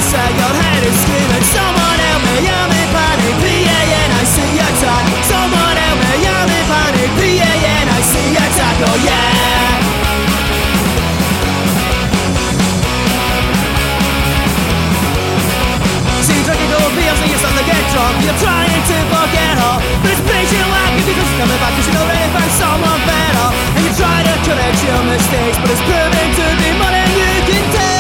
inside your head is screaming, someone help me out.